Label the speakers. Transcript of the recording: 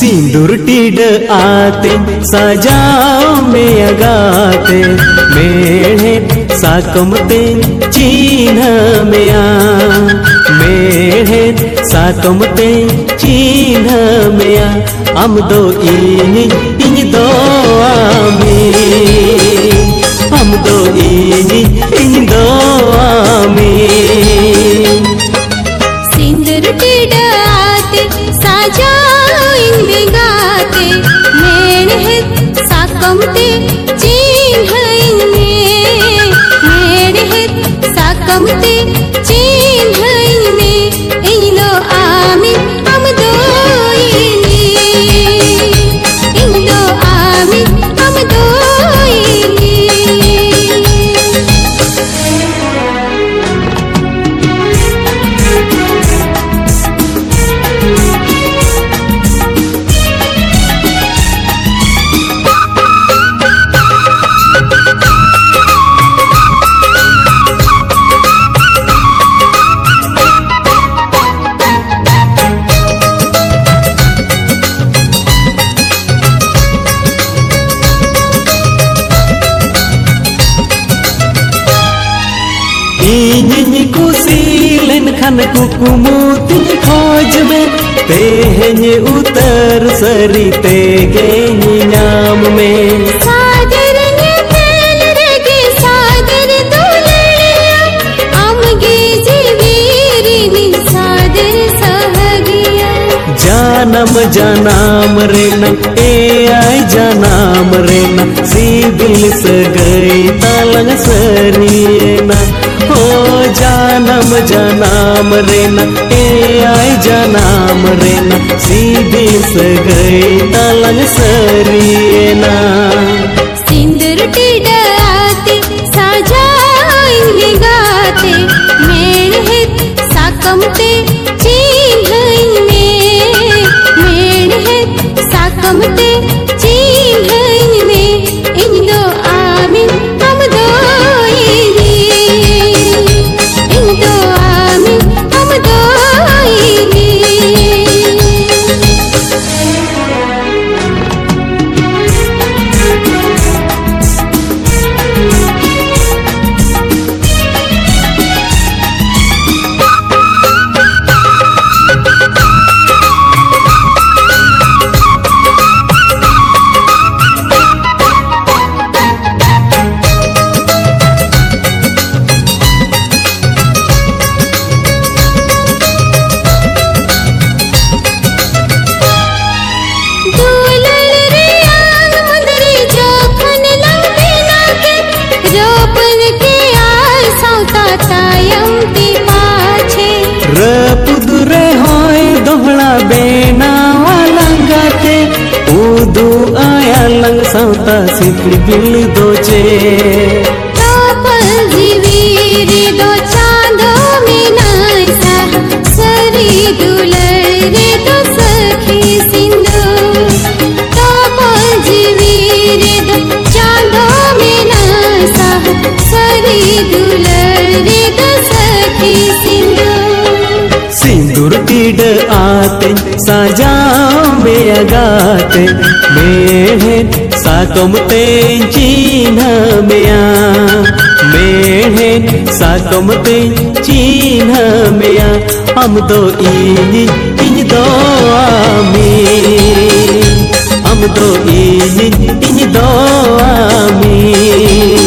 Speaker 1: सिंदूर टीड आते सजाओ में अगाते मेढ़े साकमते चिन्ह में मेढ़े साकमते चिन्ह में हम दो इन दो आमी हम दो इन दो आमी
Speaker 2: सिंदूर टीड आते सजाओ में गाते मेढ़े साकमते चिन्ह में मेढ़े साकमते चिन्ह में इनो आमी हम दो इनो आमी हम दो
Speaker 1: इन्हीं कुसीलन खन कुकुमुति खोज में तेहने उतर सरी ते गेनी नाम में
Speaker 2: सादर ने तेल रेगे सादर दुलड़िया आमगे जीवीरी सादर सहगिया
Speaker 1: जानम जनाम रे न ए आई जनाम रे न सीबिल सगई तलंग सरिए न हो जानम जनाम रे न ए आई जनाम रे न सीधी सगई तलंग सरिए ना
Speaker 2: सिंदूर टीड आते सजाओ गाते मेढ़े साकमते चिन्ह में मेढ़े साकमते चिन्ह में इंदो आमी हम दो इंदो आमी हम दो
Speaker 1: रपुदुरे होय दोहड़ा बेना वालंगा के उदू आया लंग सौता सिपड़ी बिल दोचे
Speaker 2: तापल जीवीरी दो चांदो में नासा सरी दुलरे दो सखी सिंधु तापल जीवीरी दो चांदो में नासा सरी दुलरे दो सखी सिंधु
Speaker 1: सिंदूर टीड आते सजाओ में अगाते मेढ़े साकमते चिन्ह में मेढ़े साकमते चिन्ह में हम दो इन दो आमी हम दो इन दो आमी